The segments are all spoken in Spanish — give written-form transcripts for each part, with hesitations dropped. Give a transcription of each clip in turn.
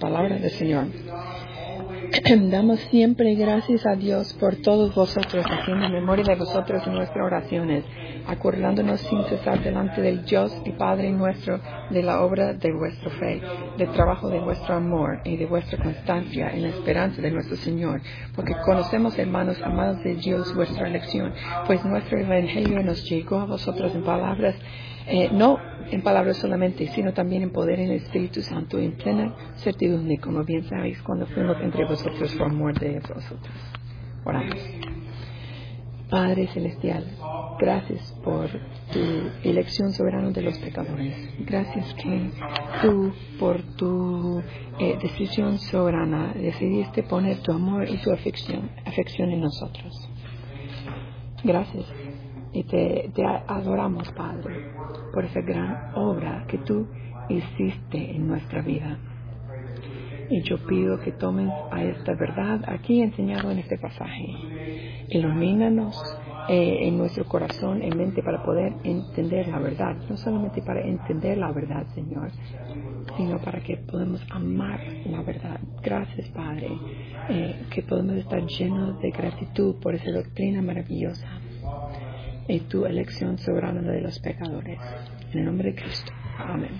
palabra del Señor. Damos siempre gracias a Dios por todos vosotros, haciendo memoria de vosotros en nuestras oraciones, acordándonos sin cesar delante del Dios y Padre nuestro de la obra de vuestra fe, del trabajo de vuestro amor y de vuestra constancia en la esperanza de nuestro Señor, porque conocemos, hermanos amados de Dios, vuestra elección, pues nuestro evangelio nos llegó a vosotros en palabras, no en palabras solamente, sino también en poder en el Espíritu Santo, en plena certidumbre, como bien sabéis, cuando fuimos entre vosotros por amor de vosotros. Oramos. Padre Celestial, gracias por tu elección soberana de los pecadores. Gracias que tú, por tu decisión soberana, decidiste poner tu amor y tu afección en nosotros. Gracias. Y te adoramos, Padre, por esa gran obra que tú hiciste en nuestra vida. Y yo pido que tomes a esta verdad aquí enseñado en este pasaje. Ilumínanos en nuestro corazón, en mente, para poder entender la verdad. No solamente para entender la verdad, Señor, sino para que podamos amar la verdad. Gracias, Padre, que podemos estar llenos de gratitud por esa doctrina maravillosa y tu elección soberana de los pecadores. En el nombre de Cristo. Amén.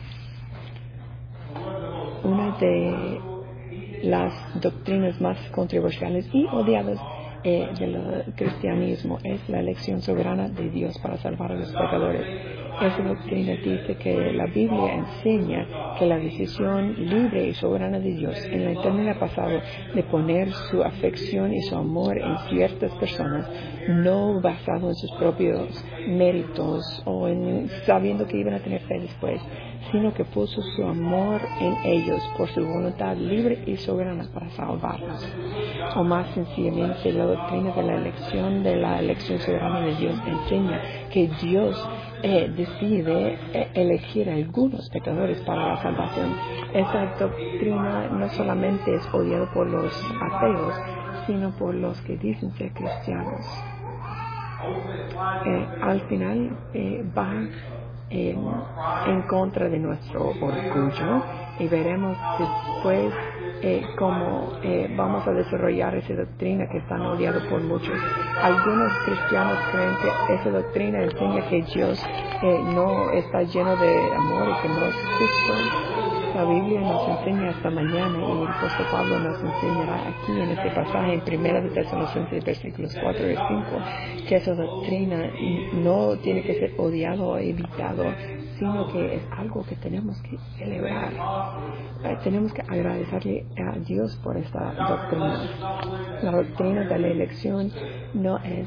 Una de las doctrinas más controversiales y odiadas del cristianismo es la elección soberana de Dios para salvar a los pecadores. Esa doctrina dice que la Biblia enseña que la decisión libre y soberana de Dios en la eternidad pasada de poner su afección y su amor en ciertas personas, no basado en sus propios méritos o en sabiendo que iban a tener fe después, sino que puso su amor en ellos por su voluntad libre y soberana para salvarlos. O más sencillamente, la doctrina de la elección soberana de Dios enseña que Dios decide elegir a algunos pecadores para la salvación. Esa doctrina no solamente es odiada por los ateos, sino por los que dicen ser cristianos. Al final va en contra de nuestro orgullo, y veremos después cómo vamos a desarrollar esa doctrina que es tan odiada por muchos. Algunos cristianos creen que esa doctrina enseña que Dios no está lleno de amor y que no es justo. La Biblia nos enseña esta mañana, y el apóstol Pablo nos enseñará aquí en este pasaje en 1 de Tesalonicenses versículos 4 y 5, que esa doctrina no tiene que ser odiado o evitado, sino que es algo que tenemos que celebrar. Tenemos que agradecerle a Dios por esta doctrina. La doctrina de la elección no es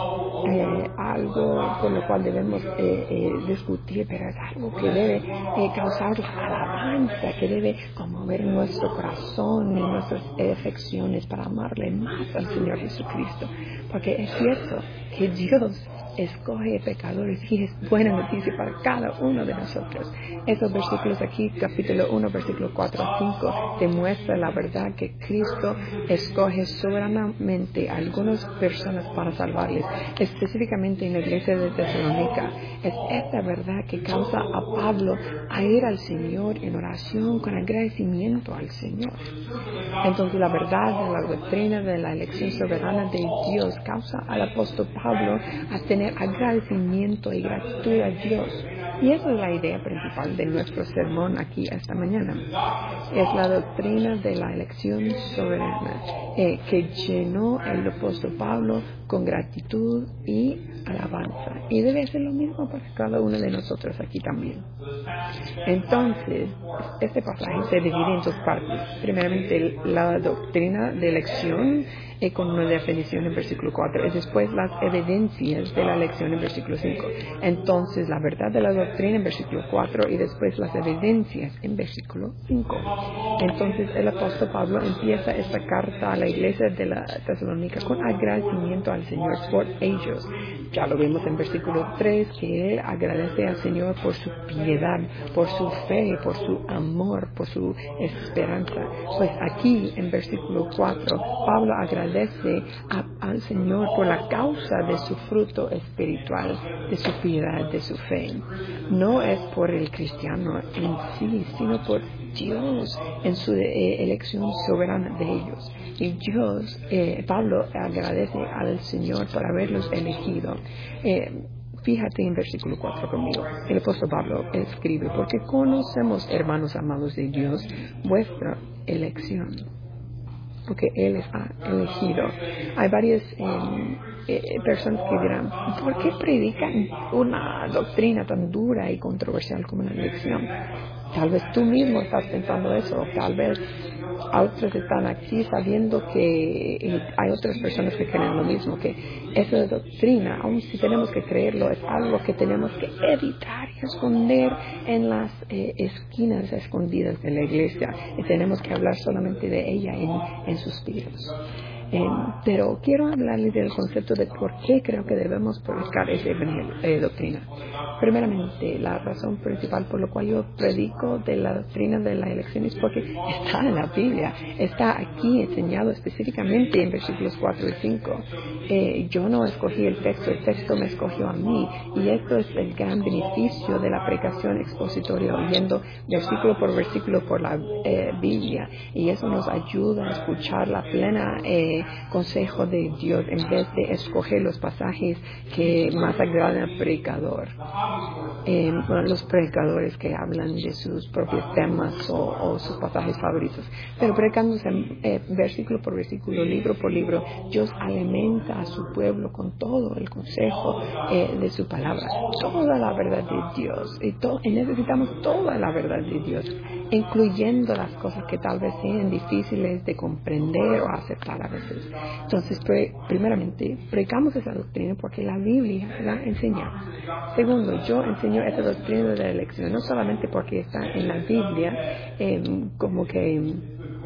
algo por lo cual debemos discutir, pero es algo que debe causar alabanza, que debe conmover nuestro corazón y nuestras afecciones para amarle más al Señor Jesucristo. Porque es cierto que Dios escoge pecadores y es buena noticia para cada uno de nosotros. Esos versículos aquí, capítulo 1, versículo 4 a 5, demuestra la verdad que Cristo escoge soberanamente a algunas personas para salvarles, específicamente en la iglesia de Tesalónica. Es esta verdad que causa a Pablo a ir al Señor en oración con agradecimiento al Señor. Entonces la verdad de la doctrina de la elección soberana de Dios causa al apóstol Pablo a tener agradecimiento y gratitud a Dios. Y esa es la idea principal de nuestro sermón aquí esta mañana. Es la doctrina de la elección soberana que llenó el apóstol Pablo con gratitud y alabanza. Y debe ser lo mismo para cada uno de nosotros aquí también. Entonces, este pasaje se divide en dos partes. Primeramente, la doctrina de elección con una definición en versículo 4, y después las evidencias de la elección en versículo 5. Entonces, la verdad de la doctrina en versículo 4 y después las evidencias en versículo 5. Entonces, el apóstol Pablo empieza esta carta a la iglesia de la Tesalónica con agradecimiento al Señor por ellos. Ya lo vimos en versículo 3, que él agradece al Señor por su piedad, por su fe, por su amor, por su esperanza. Pues aquí en versículo 4, Pablo agradece al Señor por la causa de su fruto espiritual, de su piedad, de su fe. No es por el cristiano en sí, sino por Dios en su elección soberana de ellos. Y Dios, Pablo agradece al Señor por haberlos elegido. Fíjate en versículo 4 conmigo. El apóstol Pablo escribe: porque conocemos, hermanos amados de Dios, vuestra elección. Porque Él les ha elegido. Hay varias personas que dirán: ¿por qué predican una doctrina tan dura y controversial como la elección? Tal vez tú mismo estás pensando eso, o tal vez otros están aquí sabiendo que hay otras personas que creen lo mismo, que esa doctrina, aun si tenemos que creerlo, es algo que tenemos que evitar y esconder en las esquinas escondidas de la iglesia, y tenemos que hablar solamente de ella en suspiros. Pero quiero hablarles del concepto de por qué creo que debemos predicar esa doctrina. Primeramente, la razón principal por la cual yo predico de la doctrina de la elección es porque está en la Biblia, está aquí enseñado específicamente en versículos 4 y 5. Yo no escogí el texto me escogió a mí, y esto es el gran beneficio de la predicación expositoria, oyendo versículo por versículo por la Biblia, y eso nos ayuda a escuchar la plena consejo de Dios en vez de escoger los pasajes que más agradan al predicador. Los predicadores que hablan de sus propios temas o sus pasajes favoritos, pero predicándose versículo por versículo, libro por libro, Dios alimenta a su pueblo con todo el consejo de su palabra, toda la verdad de Dios, y necesitamos toda la verdad de Dios, incluyendo las cosas que tal vez sean difíciles de comprender o aceptar a veces. Entonces, primeramente, predicamos esa doctrina porque la Biblia la enseña. Segundo, yo enseño esa doctrina de la elección no solamente porque está en la Biblia, como que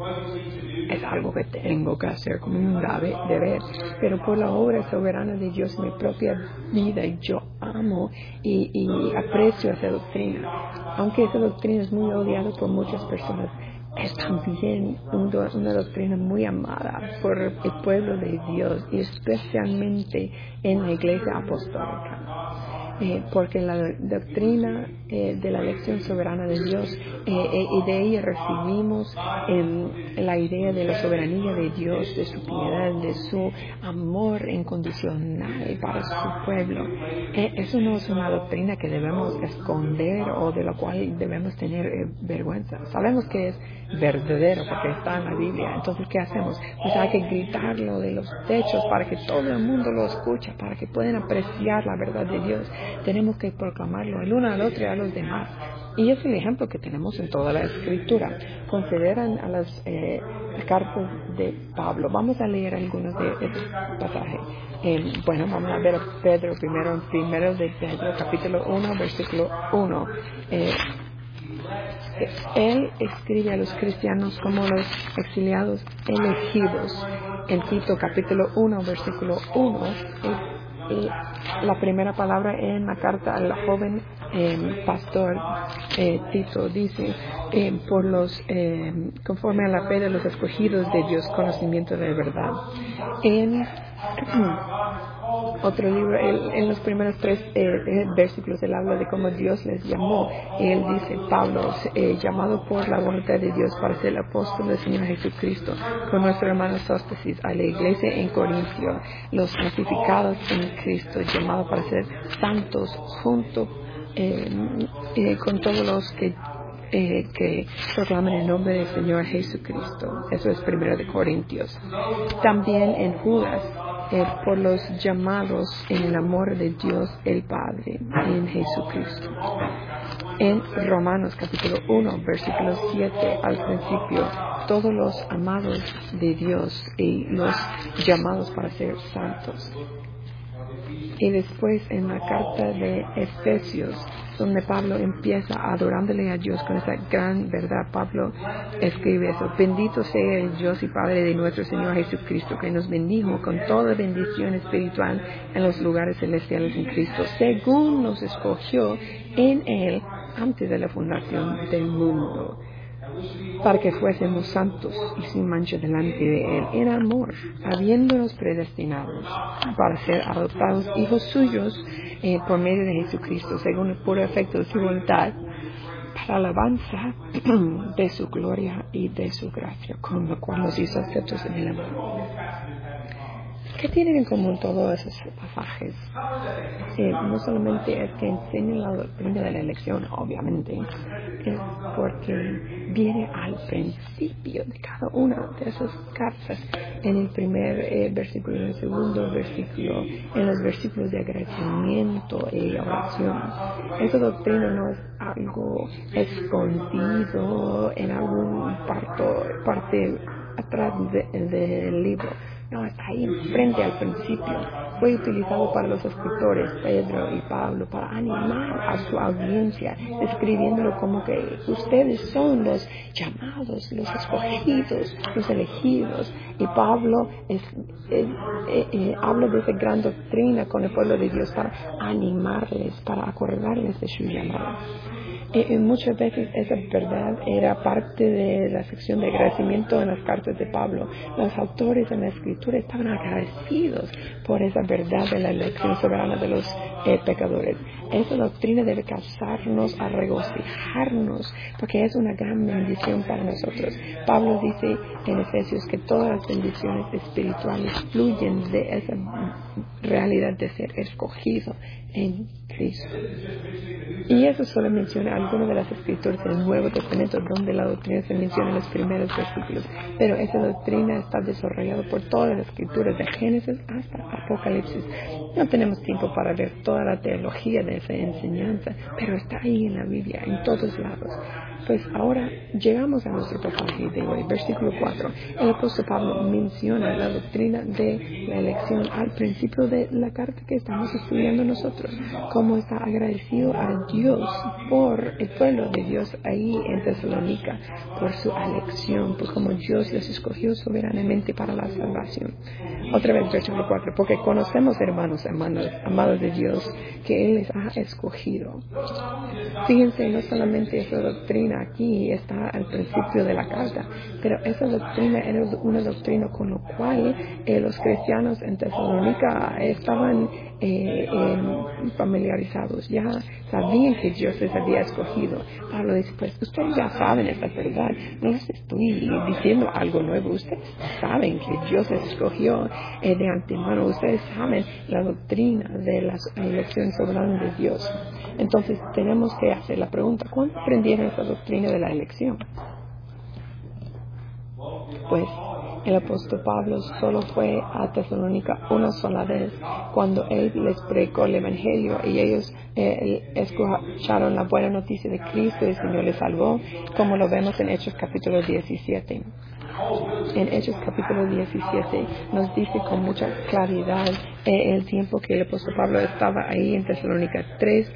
es algo que tengo que hacer como un deber, pero por la obra soberana de Dios en mi propia vida, y yo amo y aprecio esa doctrina. Aunque esa doctrina es muy odiada por muchas personas, es también una doctrina muy amada por el pueblo de Dios, y especialmente en la iglesia apostólica. Porque la doctrina de la elección soberana de Dios, y de ella recibimos la idea de la soberanía de Dios, de su piedad, de su amor incondicional para su pueblo. Eso no es una doctrina que debemos esconder o de la cual debemos tener vergüenza. Sabemos que es verdadero porque está en la Biblia. Entonces, ¿qué hacemos? Pues hay que gritarlo de los techos para que todo el mundo lo escuche, para que puedan apreciar la verdad de Dios. Tenemos que proclamarlo el uno al otro y a los demás. Y es el ejemplo que tenemos en toda la Escritura. Consideran a las cartas de Pablo. Vamos a leer algunos de estos pasajes. Bueno, vamos a ver a Pedro primero de Pedro, capítulo 1, versículo 1. Él escribe a los cristianos como los exiliados elegidos. En Tito capítulo 1, versículo 1, la primera palabra en la carta al joven pastor Tito dice: por los conforme a la fe de los escogidos de Dios, conocimiento de verdad. En otro libro, en los primeros 3 versículos, él habla de cómo Dios les llamó. Él dice: Pablo, llamado por la voluntad de Dios para ser el apóstol del Señor Jesucristo, con nuestro hermano Sóstenes, a la iglesia en Corintio, los santificados en Cristo, llamado para ser santos junto con todos los que proclaman el nombre del Señor Jesucristo. Eso es 1 de Corintios. También en Judas, por los llamados en el amor de Dios el Padre en Jesucristo. En Romanos capítulo 1, versículo 7 al principio, todos los amados de Dios y los llamados para ser santos. Y después en la carta de Efesios, donde Pablo empieza adorándole a Dios con esa gran verdad, Pablo escribe eso: bendito sea el Dios y Padre de nuestro Señor Jesucristo, que nos bendijo con toda bendición espiritual en los lugares celestiales en Cristo, según nos escogió en Él antes de la fundación del mundo, para que fuésemos santos y sin mancha delante de Él, en amor, habiéndonos predestinados para ser adoptados hijos suyos por medio de Jesucristo, según el puro afecto de su voluntad, para alabanza de su gloria y de su gracia, con lo cual nos hizo aceptos en el amor. ¿Qué tienen en común todos esos pasajes? No solamente es que enseñan la doctrina de la elección, obviamente, es porque viene al principio de cada una de esas cartas, en el primer versículo, en el segundo versículo, en los versículos de agradecimiento y oración. Esa doctrina no es algo escondido en algún parte atrás del libro. No, está ahí enfrente al principio. Fue utilizado para los escritores, Pedro y Pablo, para animar a su audiencia, escribiéndolo como que ustedes son los llamados, los escogidos, los elegidos. Y Pablo habla de esa gran doctrina con el pueblo de Dios para animarles, para acordarles de su llamado. Muchas veces esa verdad era parte de la sección de agradecimiento en las cartas de Pablo. Los autores en la escritura estaban agradecidos por esa verdad de la elección soberana de los pecadores. Esa doctrina debe causarnos a regocijarnos, porque es una gran bendición para nosotros. Pablo dice en Efesios que todas las bendiciones espirituales fluyen de esa realidad de ser escogido en Cristo. Y eso solo menciona algunas de las escrituras del Nuevo Testamento donde la doctrina se menciona en los primeros versículos. Pero esa doctrina está desarrollada por todas las escrituras, de Génesis hasta Apocalipsis. No tenemos tiempo para ver toda la teología de esa enseñanza, pero está ahí en la Biblia, en todos lados. Pues ahora llegamos a nuestro pasaje de hoy, versículo 4. El apóstol Pablo menciona la doctrina de la elección al principio de la carta que estamos estudiando nosotros, como está agradecido a Dios por el pueblo de Dios ahí en Tesalónica, por su elección, por cómo Dios les escogió soberanamente para la salvación. Otra vez, versículo 4, porque conocemos, hermanos, amados de Dios, que Él les ha escogido. Fíjense, no solamente esa doctrina aquí está al principio de la carta, pero esa doctrina era una doctrina con la cual los cristianos en Tesalónica estaban familiarizados, ya sabían que Dios les había escogido. Pablo dice, pues ustedes ya saben esta verdad, no les estoy diciendo algo nuevo, ustedes saben que Dios les escogió de antemano, ustedes saben la doctrina de la elección soberana de Dios. Entonces tenemos que hacer la pregunta, ¿cuándo aprendieron esa doctrina de la elección? Pues el apóstol Pablo solo fue a Tesalónica una sola vez cuando él les predicó el Evangelio y ellos escucharon la buena noticia de Cristo y el Señor les salvó, como lo vemos en Hechos capítulo 17. En Hechos capítulo 17 nos dice con mucha claridad el tiempo que el apóstol Pablo estaba ahí en Tesalónica, 3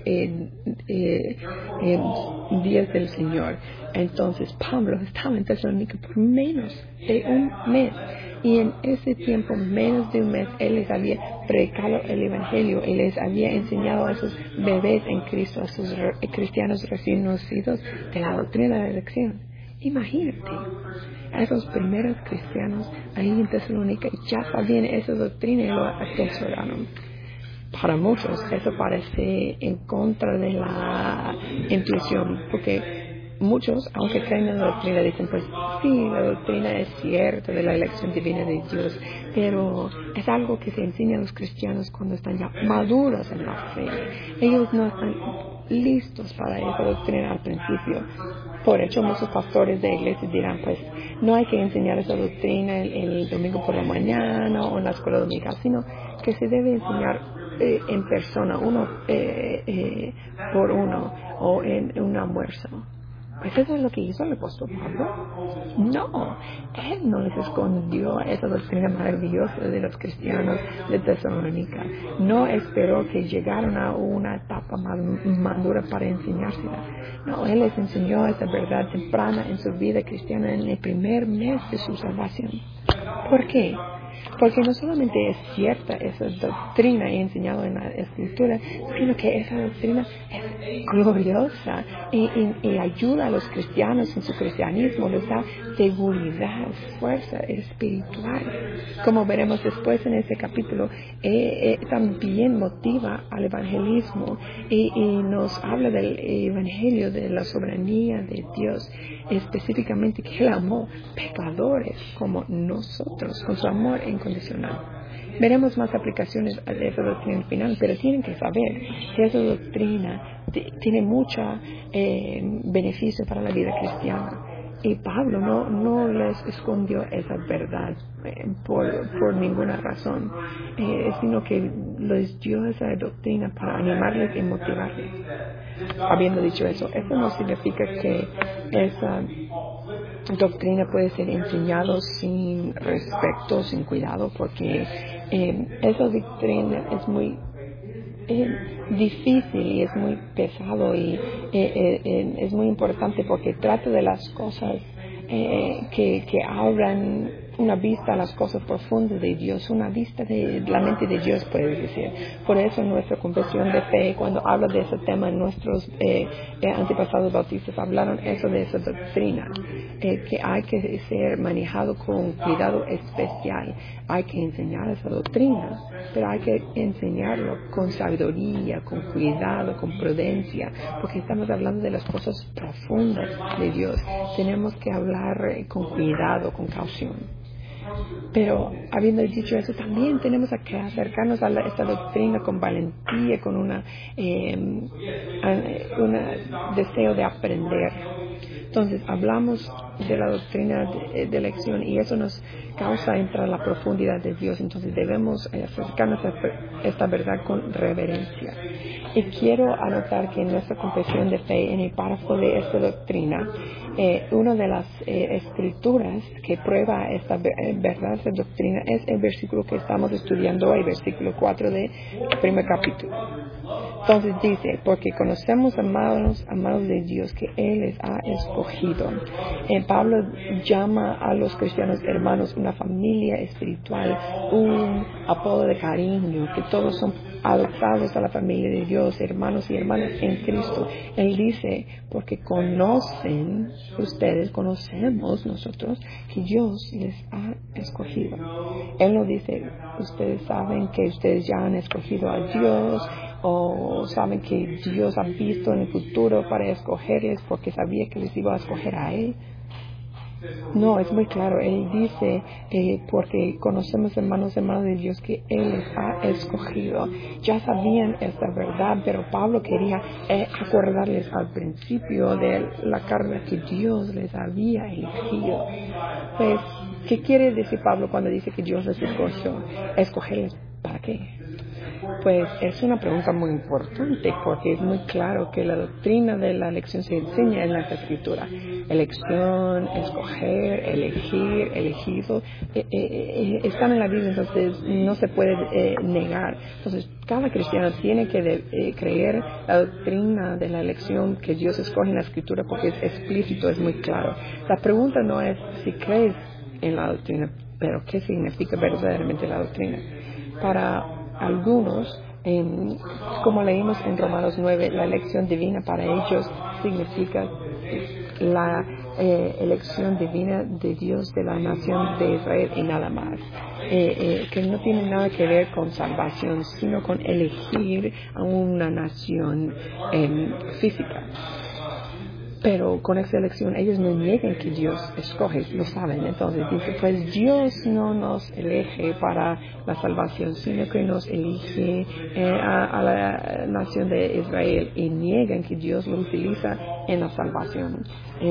días del Señor. Entonces Pablo estaba en Tesalónica por menos de un mes. Y en ese tiempo, menos de un mes, él les había predicado el Evangelio y les había enseñado a esos bebés en Cristo, a esos cristianos recién nacidos, de la doctrina de la elección. Imagínate, a esos primeros cristianos ahí en Tesalónica ya sabían esa doctrina y lo atesoraron. Para muchos eso parece en contra de la intuición, porque muchos, aunque creen en la doctrina, dicen, pues sí, la doctrina es cierta de la elección divina de Dios, pero es algo que se enseña a los cristianos cuando están ya maduros en la fe. Ellos no están listos para esa doctrina al principio. Por hecho, muchos pastores de iglesias dirán, pues no hay que enseñar esa doctrina el domingo por la mañana o en la escuela dominical, sino que se debe enseñar en persona, uno por uno, o en un almuerzo. Pues eso es lo que hizo el apóstol Pablo. No, él no les escondió esa doctrina maravillosa de los cristianos de Tesalónica. No esperó que llegaran a una etapa madura para enseñársela. No, él les enseñó esa verdad temprana en su vida cristiana en el primer mes de su salvación. ¿Por qué? Porque no solamente es cierta esa doctrina enseñada en la Escritura, sino que esa doctrina es gloriosa y ayuda a los cristianos en su cristianismo, les da seguridad, fuerza espiritual. Como veremos después en ese capítulo, también motiva al evangelismo y nos habla del evangelio de la soberanía de Dios, específicamente que Él amó pecadores como nosotros, con su amor incondicional. Veremos más aplicaciones de esa doctrina al final, pero tienen que saber que esa doctrina tiene mucho beneficio para la vida cristiana. Y Pablo no les escondió esa verdad por ninguna razón, sino que les dio esa doctrina para animarles y motivarles. Habiendo dicho eso no significa que esa doctrina puede ser enseñada sin respeto, sin cuidado, porque esa doctrina es muy difícil y es muy pesado y es muy importante porque trata de las cosas que abran una vista a las cosas profundas de Dios, una vista de la mente de Dios, puedes decir. Por eso nuestra confesión de fe, cuando habla de ese tema, nuestros antepasados bautistas hablaron eso de esa doctrina, que hay que ser manejado con cuidado especial. Hay que enseñar esa doctrina, pero hay que enseñarlo con sabiduría, con cuidado, con prudencia, porque estamos hablando de las cosas profundas de Dios. Tenemos que hablar con cuidado, con caución. Pero habiendo dicho eso, también tenemos que acercarnos a esta doctrina con valentía, con un deseo de aprender. Entonces hablamos de la doctrina de elección y eso nos causa entrar a la profundidad de Dios. Entonces debemos acercarnos a esta verdad con reverencia. Y quiero anotar que en nuestra confesión de fe, en el párrafo de esta doctrina, una de las escrituras que prueba esta verdad, esta doctrina, es el versículo que estamos estudiando hoy, versículo 4 del primer capítulo. Entonces dice, porque conocemos, amados de Dios, que Él les ha escogido. Pablo llama a los cristianos hermanos una familia espiritual, un apodo de cariño, que todos son adoptados a la familia de Dios, hermanos y hermanas en Cristo. Él dice, porque conocemos nosotros que Dios les ha escogido. Él no dice, ustedes saben que ustedes ya han escogido a Dios, o saben que Dios ha visto en el futuro para escogerles porque sabía que les iba a escoger a Él. No, es muy claro. Él dice, porque conocemos, hermanos de Dios, que Él les ha escogido. Ya sabían esta verdad, pero Pablo quería acordarles al principio de la carga que Dios les había elegido. Pues, ¿qué quiere decir Pablo cuando dice que Dios les escogió? ¿Escogerles para qué? Pues es una pregunta muy importante porque es muy claro que la doctrina de la elección se enseña en las Escrituras. Elección, escoger, elegir, elegido, están en la Biblia, entonces no se puede negar. Entonces cada cristiano tiene que creer la doctrina de la elección que Dios escoge en la Escritura porque es explícito, es muy claro. La pregunta no es si crees en la doctrina, pero ¿qué significa verdaderamente la doctrina? Para algunos, como leímos en Romanos 9, la elección divina para ellos significa la elección divina de Dios de la nación de Israel y nada más, que no tiene nada que ver con salvación, sino con elegir a una nación física. Pero con esa elección ellos no niegan que Dios escoge, lo saben. Entonces dice, pues Dios no nos elige para la salvación, sino que nos elige a la nación de Israel y niegan que Dios lo utiliza en la salvación.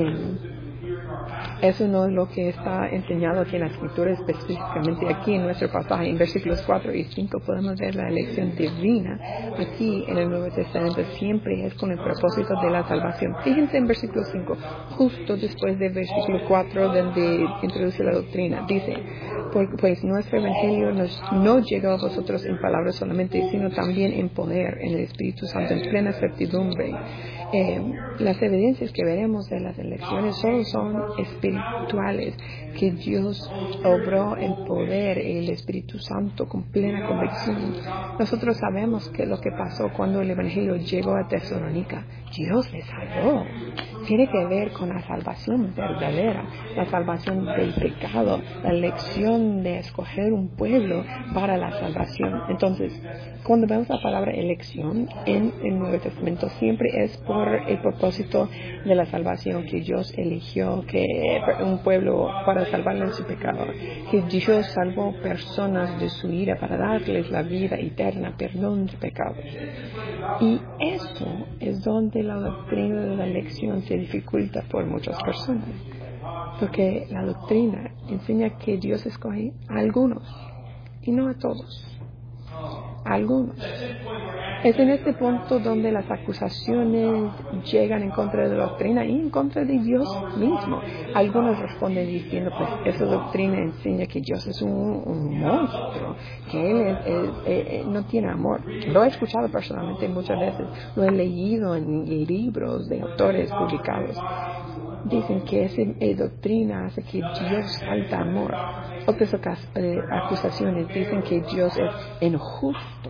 Eso no es lo que está enseñado aquí en la Escritura, específicamente aquí en nuestro pasaje. En versículos 4 y 5 podemos ver la elección divina. Aquí en el Nuevo Testamento siempre es con el propósito de la salvación. Fíjense en versículo 5, justo después del versículo 4 donde introduce la doctrina. Dice, pues nuestro evangelio no llegó a vosotros en palabras solamente, sino también en poder, en el Espíritu Santo, en plena certidumbre. Las evidencias que veremos de las elecciones solo son espirituales, que Dios obró el poder, el Espíritu Santo con plena convicción. Nosotros sabemos que lo que pasó cuando el Evangelio llegó a Tesalónica, Dios les salvó. Tiene que ver con la salvación verdadera, la salvación del pecado, la elección de escoger un pueblo para la salvación. Entonces, cuando vemos la palabra elección en el Nuevo Testamento, siempre es por el propósito de la salvación, que Dios eligió que un pueblo para salvarle de su pecado, que Dios salvó personas de su ira para darles la vida eterna, perdón de pecados. Y eso es donde la doctrina de la elección se dificulta por muchas personas, porque la doctrina enseña que Dios escoge a algunos y no a todos. A algunos. Es en este punto donde las acusaciones llegan en contra de la doctrina y en contra de Dios mismo. Algunos responden diciendo, pues esa doctrina enseña que Dios es un monstruo, que Él no tiene amor. Lo he escuchado personalmente muchas veces, lo he leído en libros de autores publicados. Dicen que esa doctrina hace que Dios falta amor. Otras acusaciones dicen que Dios es injusto,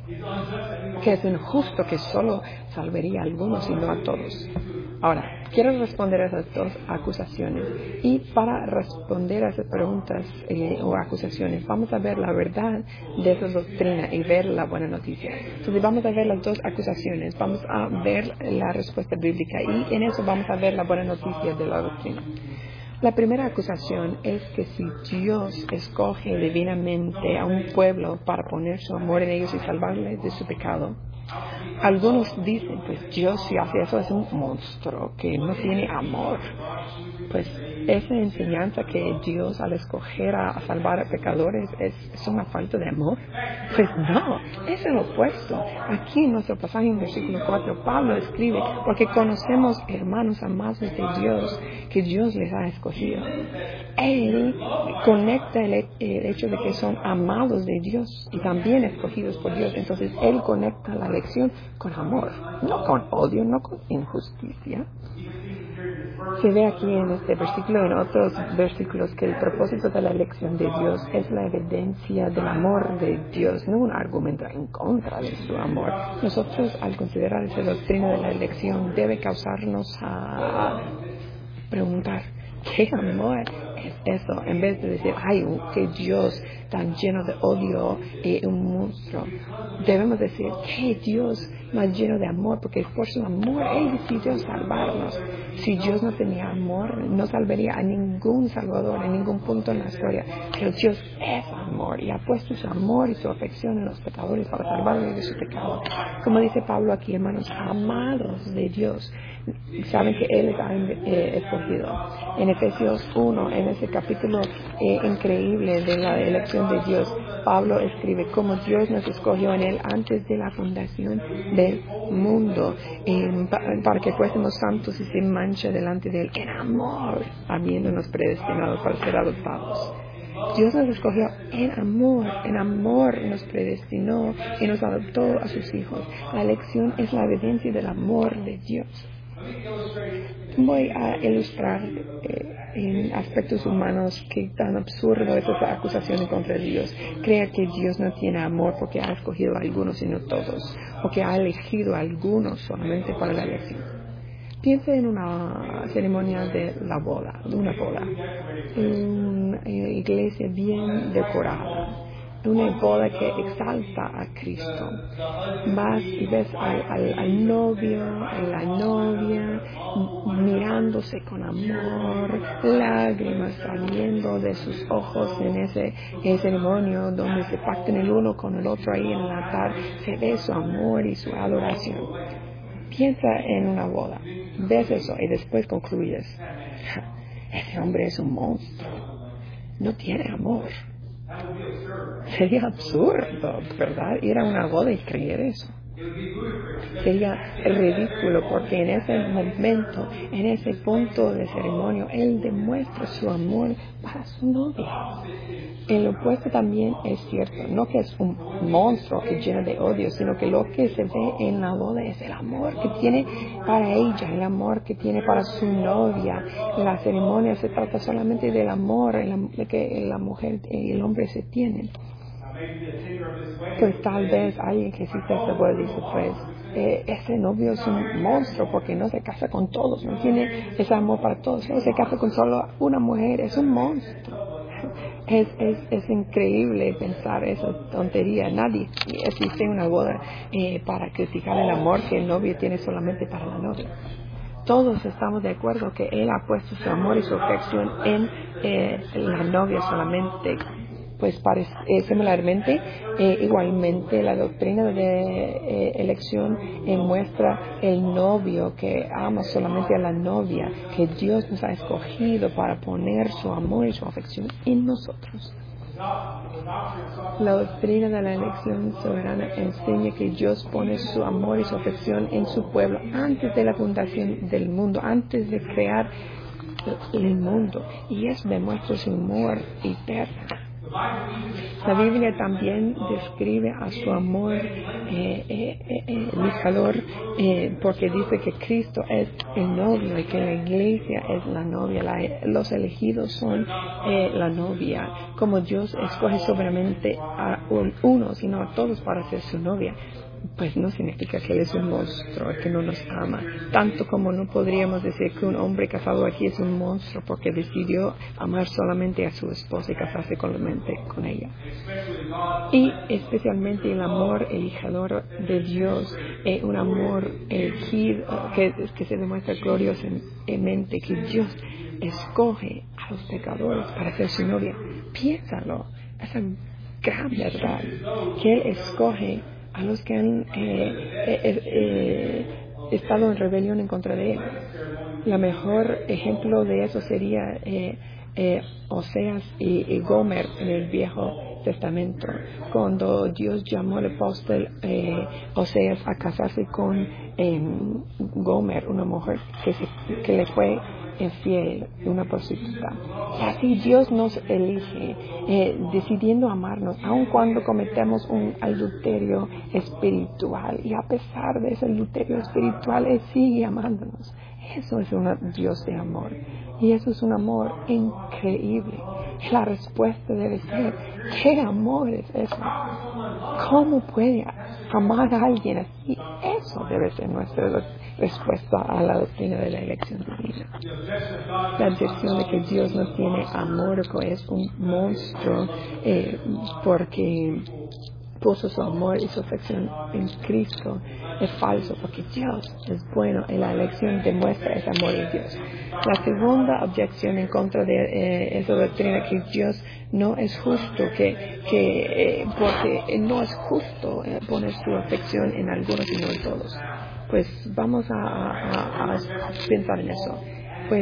que es injusto, que solo salvaría a algunos y no a todos. Ahora, quiero responder a esas dos acusaciones, y para responder a esas preguntas o acusaciones vamos a ver la verdad de esa doctrina y ver la buena noticia. Entonces vamos a ver las dos acusaciones, vamos a ver la respuesta bíblica y en eso vamos a ver la buena noticia de la doctrina. La primera acusación es que si Dios escoge divinamente a un pueblo para poner su amor en ellos y salvarles de su pecado, algunos dicen, pues Dios, si hace eso, es un monstruo que no tiene amor. Pues esa enseñanza que Dios al escoger a salvar a pecadores es una falta de amor. Pues no, es el opuesto. Aquí en nuestro pasaje en versículo 4, Pablo escribe, porque conocemos, hermanos amados de Dios, que Dios les ha escogido. Él conecta el hecho de que son amados de Dios y también escogidos por Dios. Entonces Él conecta la elección con amor, no con odio, no con injusticia. Se ve aquí en este versículo y en otros versículos que el propósito de la elección de Dios es la evidencia del amor de Dios, no un argumento en contra de su amor. Nosotros, al considerar esa doctrina de la elección, debe causarnos a preguntar, ¿qué amor es eso? En vez de decir, ay, qué Dios tan lleno de odio, un monstruo. Debemos decir, qué Dios más lleno de amor, porque por su amor Él decidió salvarnos. Si Dios no tenía amor, no salvaría a ningún salvador en ningún punto en la historia. Pero Dios es amor y ha puesto su amor y su afección en los pecadores para salvarlos de su pecado. Como dice Pablo aquí, hermanos, amados de Dios, saben que Él les ha escogido. En Efesios 1, en ese capítulo increíble de la elección de Dios, Pablo escribe cómo Dios nos escogió en Él antes de la fundación del mundo, para que fuésemos santos y sin mancha delante de Él, en amor, habiéndonos predestinados para ser adoptados. Dios nos escogió en amor nos predestinó y nos adoptó a sus hijos. La elección es la evidencia del amor de Dios. Voy a ilustrar en aspectos humanos qué tan absurdo es esa acusación contra Dios. Crea que Dios no tiene amor porque ha escogido a algunos y no todos, o que ha elegido a algunos solamente para la elección. Piensa en una ceremonia de una boda, una iglesia bien decorada, una boda que exalta a Cristo. Vas y ves al novio, a la novia, mirándose con amor, lágrimas saliendo de sus ojos en ese ceremonio donde se pactan el uno con el otro ahí en el altar. Se ve su amor y su adoración. Piensa en una boda, ves eso y después concluyes, ese hombre es un monstruo, no tiene amor. Sería absurdo, ¿verdad? Ir a una boda y creer eso. Sería ridículo porque en ese momento, en ese punto de ceremonia, él demuestra su amor para su novia. El opuesto también es cierto, no que es un monstruo que llena de odio, sino que lo que se ve en la boda es el amor que tiene para ella, el amor que tiene para su novia. La ceremonia se trata solamente del amor que la mujer y el hombre se tienen. Pues tal vez alguien que existe esta boda dice, pues, ese novio es un monstruo porque no se casa con todos, no tiene ese amor para todos, solo se casa con solo una mujer, es un monstruo. Es increíble pensar esa tontería. Nadie existe una boda para criticar el amor que el novio tiene solamente para la novia. Todos estamos de acuerdo que él ha puesto su amor y su afección en la novia solamente. Pues similarmente, igualmente la doctrina de elección muestra el novio que ama solamente a la novia, que Dios nos ha escogido para poner su amor y su afección en nosotros. La doctrina de la elección soberana enseña que Dios pone su amor y su afección en su pueblo antes de la fundación del mundo, antes de crear el mundo, y eso demuestra su amor eterno. La Biblia también describe a su amor lijador, porque dice que Cristo es el novio y que la iglesia es la novia. Los elegidos son la novia. Como Dios escoge soberanamente a uno, sino a todos para ser su novia, pues no significa que Él es un monstruo, que no nos ama. Tanto como no podríamos decir que un hombre casado aquí es un monstruo porque decidió amar solamente a su esposa y casarse con ella. Y especialmente el amor elijador de Dios, un amor que se demuestra gloriosamente, que Dios escoge a los pecadores para ser su novia. Piénsalo, esa gran verdad, que Él escoge a los que han estado en rebelión en contra de Él. El mejor ejemplo de eso sería Oseas y Gomer en el Viejo Testamento, cuando Dios llamó al apóstol Oseas a casarse con Gomer, una mujer que le fue infiel, una prostituta. Y así Dios nos elige, decidiendo amarnos, aun cuando cometemos un adulterio espiritual. Y a pesar de ese adulterio espiritual, Él sigue amándonos. Eso es un Dios de amor. Y eso es un amor increíble. Y la respuesta debe ser, ¿qué amor es eso? ¿Cómo puede amar a alguien así? Eso debe ser nuestra respuesta a la doctrina de la elección divina. La adversión de que Dios no tiene amor es un monstruo porque puso su amor y su afección en Cristo es falso, porque Dios es bueno y la elección demuestra ese amor en Dios. La segunda objeción en contra de esa doctrina, que Dios no es justo, porque no es justo poner su afección en algunos y no en todos. Pues vamos a pensar en eso. Pues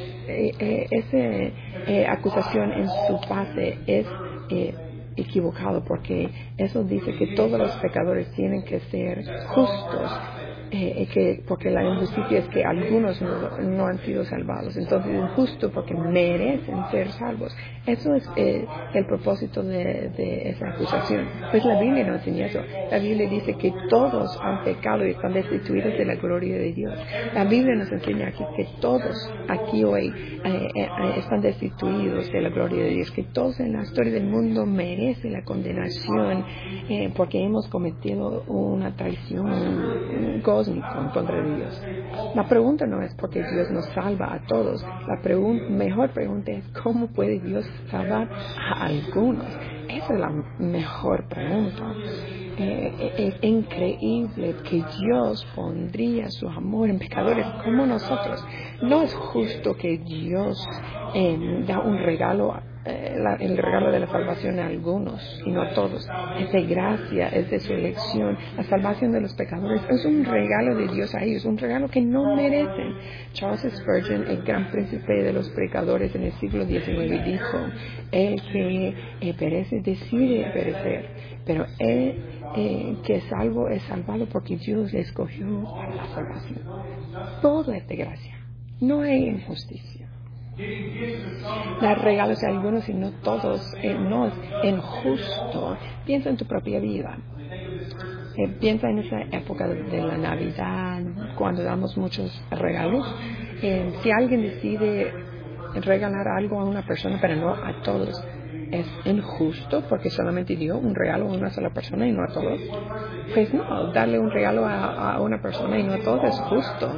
esa acusación en su base es equivocado, porque eso dice que todos los pecadores tienen que ser justos, porque la injusticia es que algunos no han sido salvados. Entonces es injusto porque merecen ser salvos. Eso es el propósito de esa acusación. Pues la Biblia no enseña eso. La Biblia dice que todos han pecado y están destituidos de la gloria de Dios. La Biblia nos enseña aquí que todos aquí hoy están destituidos de la gloria de Dios, que todos en la historia del mundo merecen la condenación porque hemos cometido una traición cósmica en contra de Dios. La pregunta no es porque Dios nos salva a todos. La mejor pregunta es ¿cómo puede Dios salvar a algunos? Esa es la mejor pregunta. Es increíble que Dios pondría su amor en pecadores como nosotros. No es justo que Dios da un regalo el regalo de la salvación a algunos y no a todos. Es de gracia, es de su elección. La salvación de los pecadores es un regalo de Dios a ellos, un regalo que no merecen. Charles Spurgeon, el gran príncipe de los predicadores en el siglo XIX, dijo: el que perece decide perecer, pero el que es salvo es salvado porque Dios le escogió para la salvación. Todo es de gracia, no hay injusticia. Dar regalos a algunos y no todos no es injusto. Piensa en tu propia vida. Piensa en esa época de la Navidad, cuando damos muchos regalos. Si alguien decide regalar algo a una persona, pero no a todos, ¿es injusto porque solamente dio un regalo a una sola persona y no a todos? Pues no, darle un regalo a una persona y no a todos es justo.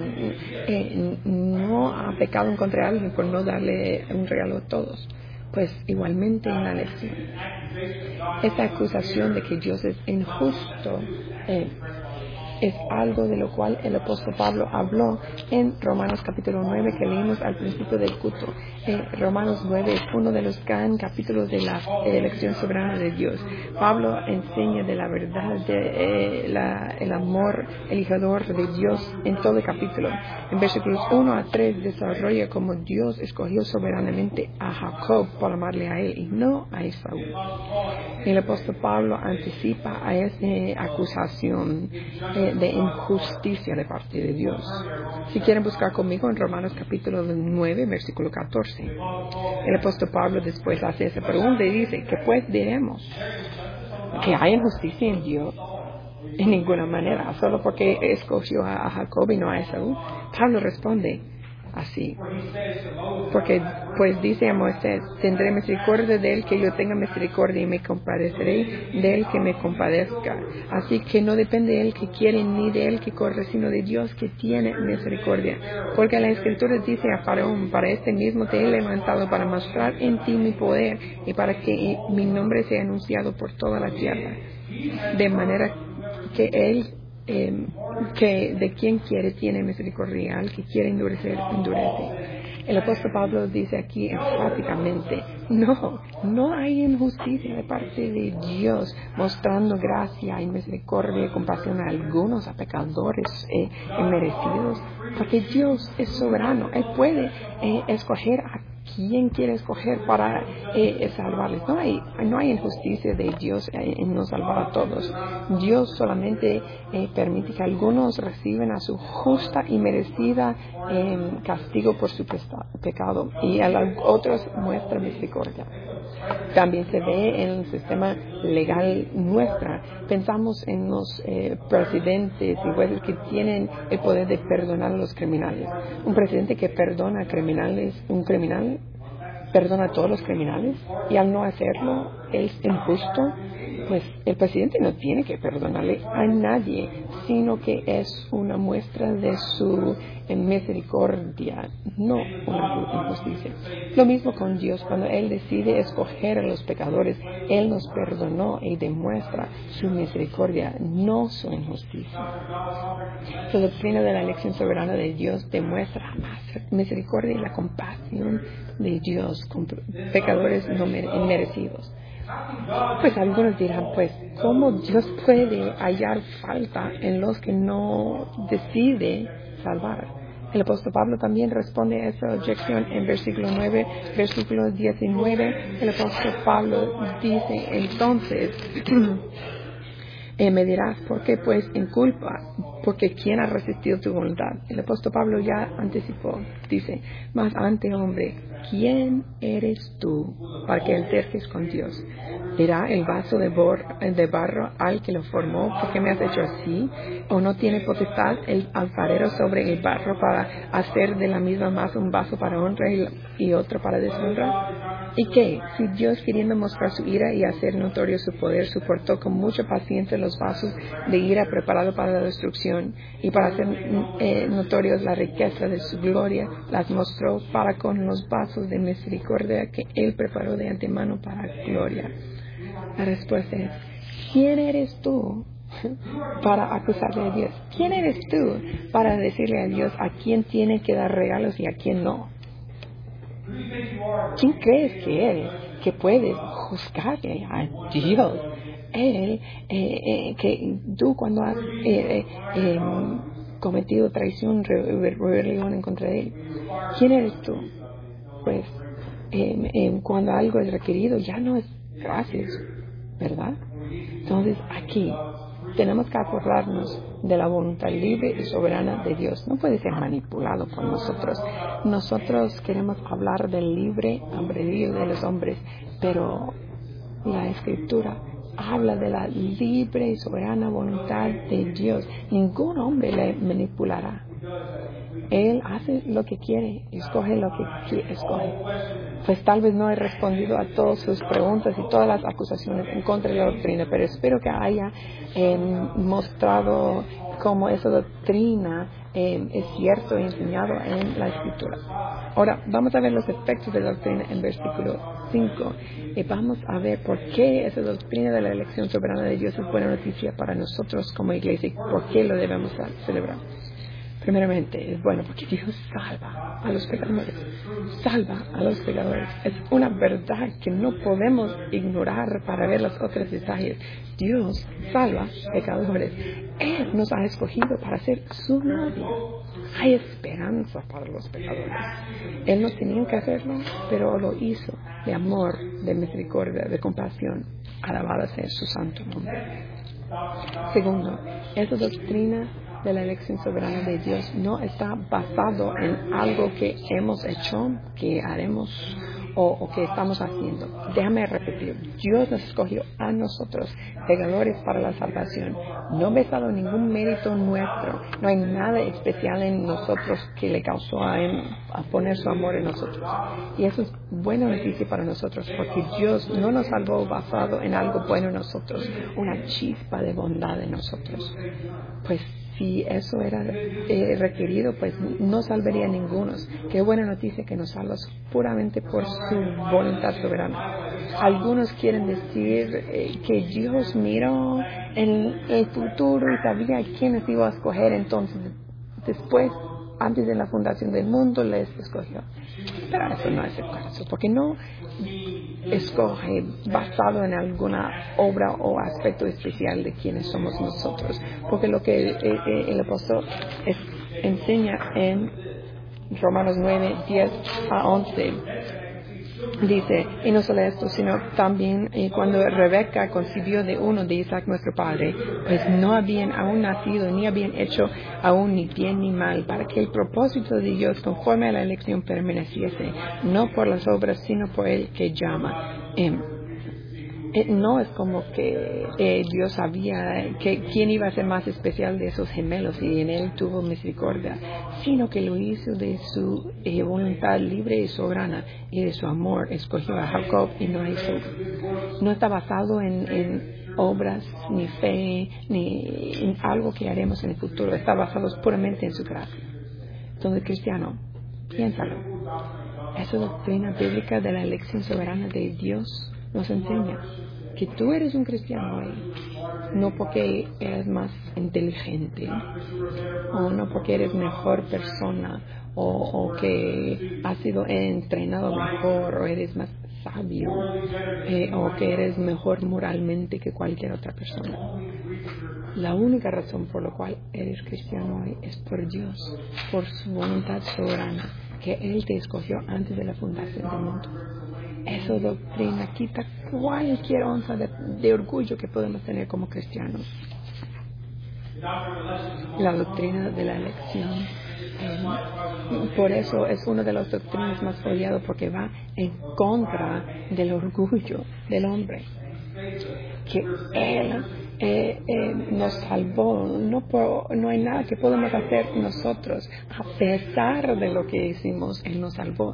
No ha pecado en contra de alguien por no darle un regalo a todos. Pues igualmente en la lección, esta acusación de que Dios es injusto es algo de lo cual el apóstol Pablo habló en Romanos capítulo 9 que leímos al principio del culto. Romanos 9 es uno de los gran capítulos de la elección soberana de Dios. Pablo enseña de la verdad el amor elijador de Dios en todo el capítulo. En versículos 1 a 3 desarrolla cómo Dios escogió soberanamente a Jacob por amarle a él y no a Esaú. El apóstol Pablo anticipa a esa acusación de injusticia de parte de Dios. Si quieren buscar conmigo en Romanos capítulo 9, versículo 14. El apóstol Pablo después hace esa pregunta y dice: ¿qué pues diremos? ¿Que hay injusticia en Dios? En ninguna manera, solo porque escogió a Jacob y no a Esaú. Pablo responde así: porque pues dice a Moisés: tendré misericordia de él que yo tenga misericordia, y me compadeceré de él que me compadezca. Así que no depende de él que quiere ni de él que corre, sino de Dios que tiene misericordia. Porque la Escritura dice a Faraón: para este mismo te he levantado, para mostrar en ti mi poder y para que mi nombre sea anunciado por toda la tierra. De manera que él que de quien quiere tiene misericordia, al que quiere endurecer, endurece. El apóstol Pablo dice aquí enfáticamente: no hay injusticia de parte de Dios, mostrando gracia y misericordia y compasión a algunos, a pecadores merecidos, porque Dios es soberano. Él puede escoger a quien quiere escoger para salvarles. No hay injusticia de Dios en no salvar a todos. Dios solamente permite que algunos reciban a su justa y merecida castigo por su pecado, y a los otros muestra misericordia. También se ve en el sistema legal nuestra. Pensamos en los presidentes y jueces que tienen el poder de perdonar a los criminales. Un presidente que perdona a criminales, un criminal perdona a todos los criminales, y al no hacerlo es injusto. Pues el presidente no tiene que perdonarle a nadie, sino que es una muestra de su misericordia, no una injusticia. Lo mismo con Dios: cuando Él decide escoger a los pecadores, Él nos perdonó y demuestra su misericordia, no su injusticia. La doctrina de la elección soberana de Dios demuestra la misericordia y la compasión de Dios con pecadores no inmerecidos. Pues algunos dirán: pues, ¿cómo Dios puede hallar falta en los que no decide salvar? El apóstol Pablo también responde a esa objeción en versículo 9, versículo 19. El apóstol Pablo dice entonces: me dirás, ¿por qué pues en culpa? Porque ¿quién ha resistido tu voluntad? El apóstol Pablo ya anticipó, dice: mas ante hombre, ¿quién eres tú para que alterques con Dios? ¿Dirá el vaso de barro al que lo formó: ¿por qué me has hecho así? ¿O no tiene potestad el alfarero sobre el barro para hacer de la misma masa un vaso para honra y otro para deshonra? ¿Y qué? Si Dios, queriendo mostrar su ira y hacer notorio su poder, soportó con mucha paciencia los vasos de ira preparados para la destrucción, y para hacer notorios la riqueza de su gloria, las mostró para con los vasos de misericordia que Él preparó de antemano para gloria. La respuesta es: ¿quién eres tú para acusarle a Dios? ¿Quién eres tú para decirle a Dios a quién tiene que dar regalos y a quién no? ¿Quién crees que eres? que puedes juzgarle a Dios. Él, que tú cuando has cometido traición, rebelión en contra de Él, ¿quién eres tú? Pues cuando algo es requerido ya no es gracias, ¿verdad? Entonces aquí tenemos que acordarnos de la voluntad libre y soberana de Dios. No puede ser manipulado por nosotros. Nosotros queremos hablar del libre albedrío de los hombres, pero la Escritura habla de la libre y soberana voluntad de Dios. Ningún hombre le manipulará. Él hace lo que quiere, escoge lo que escoge. Pues tal vez no he respondido a todas sus preguntas y todas las acusaciones en contra de la doctrina, pero espero que haya mostrado cómo esa doctrina es cierto y enseñado en la Escritura. Ahora, vamos a ver los efectos de la doctrina en versículo 5. Y vamos a ver por qué esa doctrina de la elección soberana de Dios es buena noticia para nosotros como iglesia y por qué lo debemos celebrar. Primeramente, es bueno porque Dios salva a los pecadores. Salva a los pecadores. Es una verdad que no podemos ignorar para ver los otros detalles. Dios salva pecadores. Él nos ha escogido para ser su novia. Hay esperanza para los pecadores. Él no tenía que hacerlo, pero lo hizo de amor, de misericordia, de compasión. Alabado sea su santo nombre. Segundo, esa doctrina de la elección soberana de Dios no está basado en algo que hemos hecho, que haremos o que estamos haciendo. Déjame repetir, Dios nos escogió a nosotros, pecadores, para la salvación, no basado en ningún mérito nuestro. No hay nada especial en nosotros que le causó a poner su amor en nosotros. Y eso es buena noticia para nosotros, porque Dios no nos salvó basado en algo bueno en nosotros, una chispa de bondad en nosotros. Pues si eso era requerido, pues no salvaría a ninguno. Qué buena noticia que nos salvas puramente por su voluntad soberana. Algunos quieren decir que Dios miró en el futuro y sabía quiénes iba a escoger, entonces después, antes de la fundación del mundo, les escogió. Pero eso no es el caso, porque no escoge basado en alguna obra o aspecto especial de quienes somos nosotros, porque lo que el apóstol enseña en Romanos 9, 10 a 11 dice, y no solo esto, sino también cuando Rebeca concibió de uno de Isaac nuestro padre, pues no habían aún nacido, ni habían hecho aún ni bien ni mal, para que el propósito de Dios conforme a la elección permaneciese, no por las obras, sino por el que llama. No es como que Dios sabía que quién iba a ser más especial de esos gemelos y en él tuvo misericordia, sino que lo hizo de su voluntad libre y soberana y de su amor escogió a Jacob y no a Esaú. No está basado en obras, ni fe, ni en algo que haremos en el futuro. Está basado puramente en su gracia. Entonces, cristiano, piénsalo. Esa doctrina bíblica de la elección soberana de Dios nos enseña que tú eres un cristiano hoy, no porque eres más inteligente, o no porque eres mejor persona, o que has sido entrenado mejor, o eres más sabio, o que eres mejor moralmente que cualquier otra persona. La única razón por la cual eres cristiano hoy es por Dios, por su voluntad soberana, que Él te escogió antes de la fundación del mundo. Esa doctrina quita cualquier onza de orgullo que podemos tener como cristianos. La doctrina de la elección, por eso es una de las doctrinas más odiadas, porque va en contra del orgullo del hombre. Que Él nos salvó, no hay nada que podemos hacer nosotros. A pesar de lo que hicimos, Él nos salvó.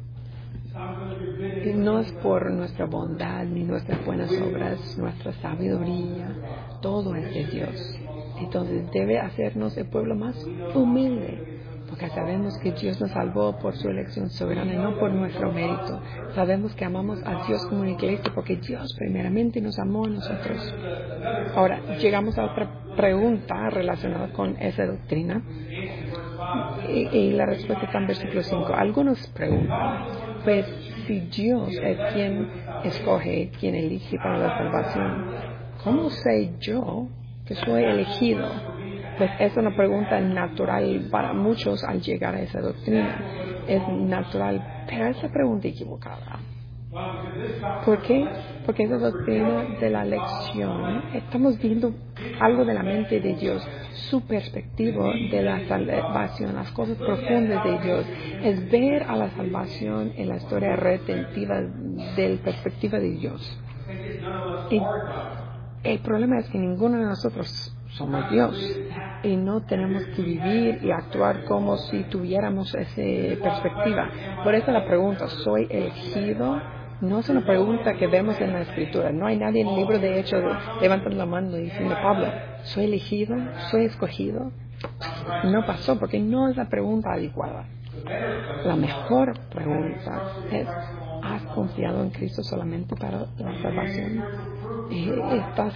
Y no es por nuestra bondad ni nuestras buenas obras, nuestra sabiduría, todo es de Dios. Entonces debe hacernos el pueblo más humilde, porque sabemos que Dios nos salvó por su elección soberana y no por nuestro mérito. Sabemos que amamos a Dios como una iglesia porque Dios primeramente nos amó a nosotros. Ahora, llegamos a otra pregunta relacionada con esa doctrina y la respuesta está en versículo 5. Algunos preguntan, Pues si Dios es quien escoge, quien elige para la salvación, ¿cómo sé yo que soy elegido? Pues es una pregunta natural para muchos al llegar a esa doctrina. Es natural, pero esa pregunta equivocada. ¿Por qué? Porque esa doctrina de la elección, estamos viendo algo de la mente de Dios, su perspectiva de la salvación, las cosas profundas de Dios, es ver a la salvación en la historia redentiva de la perspectiva de Dios. Y el problema es que ninguno de nosotros somos Dios y no tenemos que vivir y actuar como si tuviéramos esa perspectiva. Por eso la pregunta, ¿soy elegido? No es una pregunta que vemos en la Escritura. No hay nadie en el libro de Hechos levantando la mano y diciendo, Pablo, ¿soy elegido? ¿Soy escogido? No pasó porque no es la pregunta adecuada. La mejor pregunta es, ¿has confiado en Cristo solamente para la salvación? ¿Estás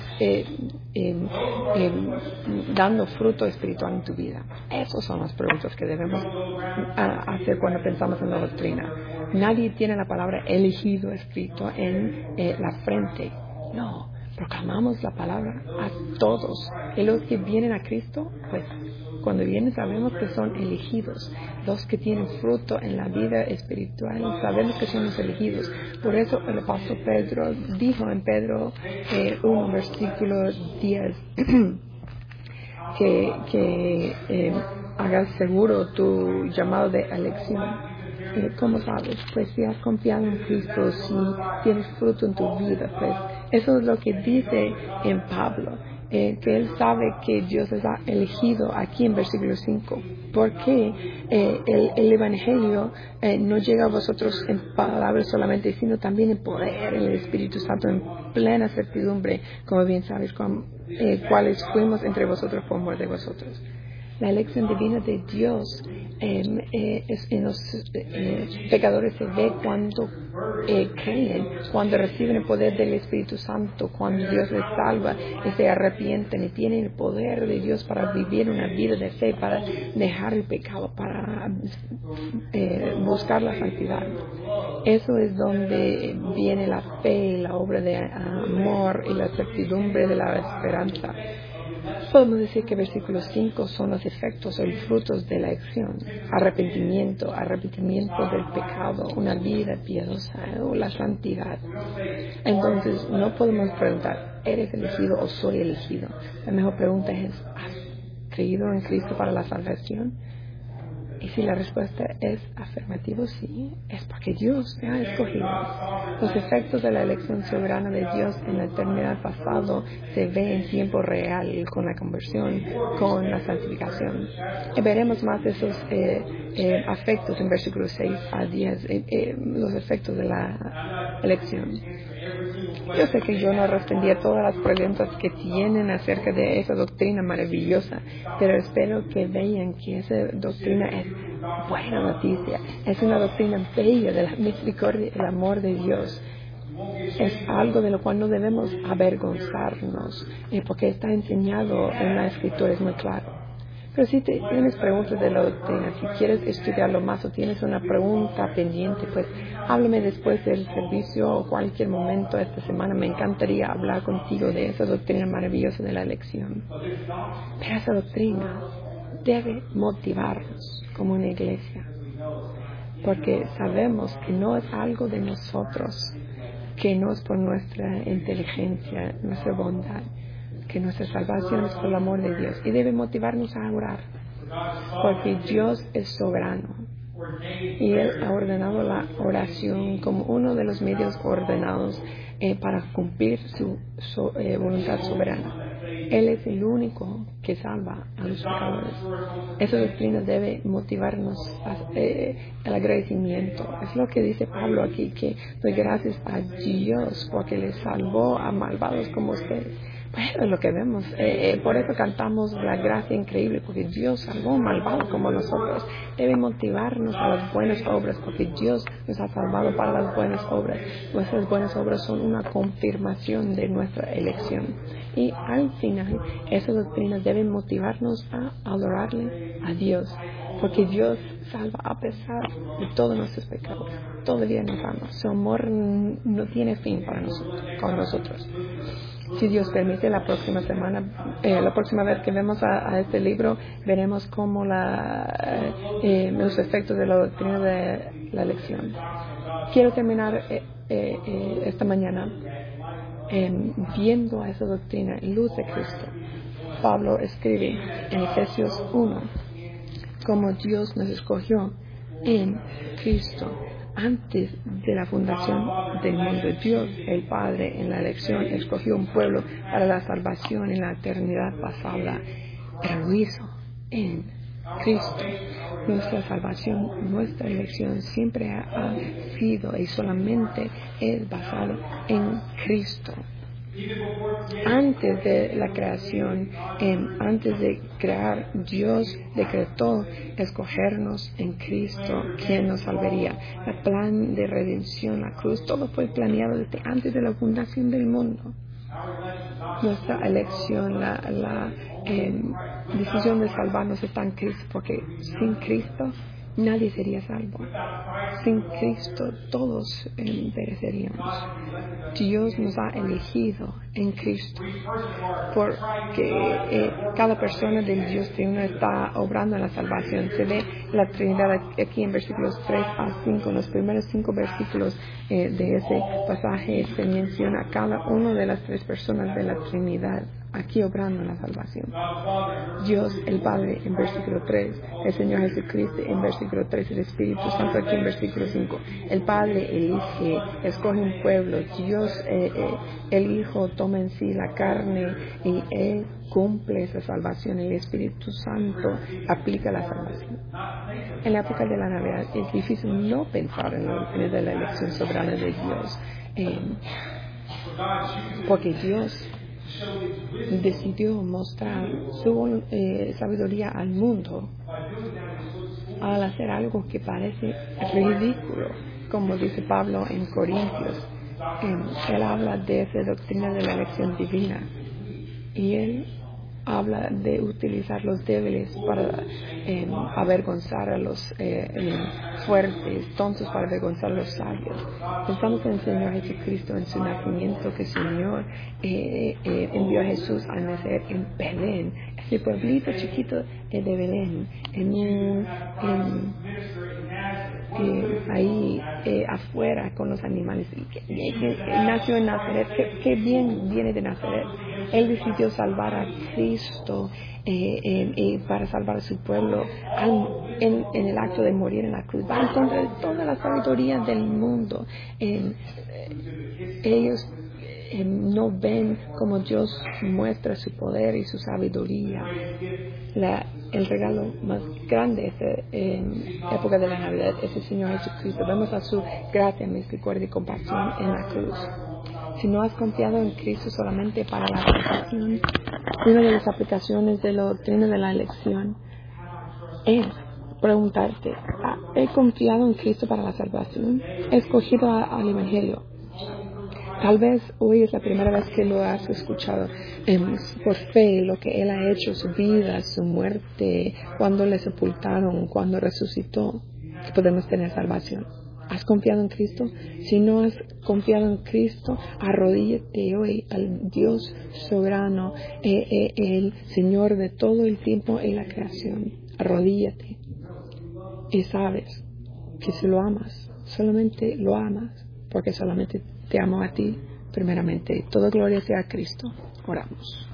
dando fruto espiritual en tu vida? Esas son las preguntas que debemos hacer cuando pensamos en la doctrina. Nadie tiene la palabra elegido escrito en la frente. No, proclamamos la palabra a todos. Y los que vienen a Cristo, pues cuando vienen sabemos que son elegidos. Los que tienen fruto en la vida espiritual sabemos que son los elegidos. Por eso el apóstol Pedro dijo en Pedro 1 versículo 10 que hagas seguro tu llamado de elección. ¿Cómo sabes? Pues si has confiado en Cristo, si tienes fruto en tu vida, pues eso es lo que dice en Pablo, que él sabe que Dios les ha elegido aquí en versículo 5. Porque el Evangelio no llega a vosotros en palabras solamente, sino también en poder, en el Espíritu Santo, en plena certidumbre, como bien sabéis, cuáles fuimos entre vosotros por amor de vosotros. La elección divina de Dios en los pecadores se ve cuando creen, cuando reciben el poder del Espíritu Santo, cuando Dios les salva y se arrepienten y tienen el poder de Dios para vivir una vida de fe, para dejar el pecado, para buscar la santidad. Eso es donde viene la fe, la obra de amor y la certidumbre de la esperanza. Podemos decir que versículos 5 son los efectos o los frutos de la elección. Arrepentimiento del pecado, una vida piadosa o la santidad. Entonces no podemos preguntar, ¿eres elegido o soy elegido? La mejor pregunta es, ¿has creído en Cristo para la salvación? Y si la respuesta es afirmativa, sí, es porque Dios me ha escogido. Los efectos de la elección soberana de Dios en la eternidad pasada se ven en tiempo real con la conversión, con la santificación. Y veremos más de esos afectos en versículos 6 a 10, los efectos de la elección. Yo sé que yo no respondí a todas las preguntas que tienen acerca de esa doctrina maravillosa, pero espero que vean que esa doctrina es buena noticia. Es una doctrina bella de la misericordia y el amor de Dios. Es algo de lo cual no debemos avergonzarnos, porque está enseñado en la Escritura, es muy claro. Pero si tienes preguntas de la doctrina, si quieres estudiarlo más o tienes una pregunta pendiente, pues háblame después del servicio o cualquier momento esta semana. Me encantaría hablar contigo de esa doctrina maravillosa de la elección. Pero esa doctrina debe motivarnos como una iglesia, porque sabemos que no es algo de nosotros, que no es por nuestra inteligencia, nuestra bondad, que nuestra salvación es por el amor de Dios, y debe motivarnos a orar, porque Dios es soberano y Él ha ordenado la oración como uno de los medios ordenados para cumplir su voluntad soberana. Él es el único que salva a los pecadores. Esa doctrina debe motivarnos al agradecimiento. Es lo que dice Pablo aquí, que doy gracias a Dios porque les salvó a malvados como ustedes. Bueno, es lo que vemos. Por eso cantamos la gracia increíble, porque Dios salvó a un malvado como nosotros. Debe motivarnos a las buenas obras, porque Dios nos ha salvado para las buenas obras. Nuestras buenas obras son una confirmación de nuestra elección. Y al final, esas doctrinas deben motivarnos a adorarle a Dios. Porque Dios salva a pesar de todos nuestros pecados. Todavía nos ama. Su amor no tiene fin para nosotros, con nosotros. Si Dios permite, la próxima vez que vemos a este libro, veremos cómo los efectos de la doctrina de la elección. Quiero terminar esta mañana viendo a esa doctrina en luz de Cristo. Pablo escribe en Efesios 1 cómo Dios nos escogió en Cristo antes de la fundación del mundo. Dios, el Padre, en la elección escogió un pueblo para la salvación en la eternidad pasada, pero lo hizo en Cristo. Nuestra salvación, nuestra elección siempre ha sido y solamente es basado en Cristo. Antes de la creación, antes de crear, Dios decretó escogernos en Cristo, quien nos salvaría. El plan de redención, la cruz, todo fue planeado desde antes de la fundación del mundo. Nuestra elección, la decisión de salvarnos está en Cristo, porque sin Cristo nadie sería salvo. Sin Cristo todos pereceríamos. Dios nos ha elegido en Cristo, porque cada persona del Dios Trino está obrando en la salvación. Se ve la Trinidad aquí en versículos 3 a 5. En los primeros 5 versículos de ese pasaje se menciona a cada una de las 3 personas de la Trinidad aquí obrando en la salvación. Dios el Padre en versículo 3, el Señor Jesucristo en versículo 3, el Espíritu Santo aquí en versículo 5. El Padre elige, escoge un pueblo. Dios, el Hijo, toma en sí la carne y Él cumple esa salvación. El Espíritu Santo aplica la salvación. En la época de la Navidad es difícil no pensar en la elección soberana de Dios, porque Dios decidió mostrar su sabiduría al mundo al hacer algo que parece ridículo, como dice Pablo en Corintios. Él habla de esa doctrina de la elección divina y él habla de utilizar los débiles para avergonzar a los fuertes, tontos para avergonzar a los sabios. Pensamos en el Señor Jesucristo, en su nacimiento, que el Señor envió a Jesús a nacer en Belén, ese pueblito chiquito de Belén, ahí afuera con los animales. Que nació en Nazaret. Qué bien viene de Nazaret. Él decidió salvar a Cristo para salvar a su pueblo en el acto de morir en la cruz. Va en contra de toda la sabiduría del mundo. Ellos no ven como Dios muestra su poder y su sabiduría. El regalo más grande de esta época de la Navidad es el Señor Jesucristo. Vemos a su gracia, misericordia y compasión en la cruz. Si no has confiado en Cristo solamente para la salvación, una de las aplicaciones de la doctrina de la elección es preguntarte: ¿he confiado en Cristo para la salvación? ¿He escogido al Evangelio? Tal vez hoy es la primera vez que lo has escuchado por fe, lo que Él ha hecho, su vida, su muerte, cuando le sepultaron, cuando resucitó, que podemos tener salvación. ¿Has confiado en Cristo? Si no has confiado en Cristo, arrodíllate hoy al Dios soberano, el Señor de todo el tiempo y la creación. Arrodíllate y sabes que si lo amas, solamente lo amas, porque solamente te amo a ti primeramente. Toda gloria sea a Cristo. Oramos.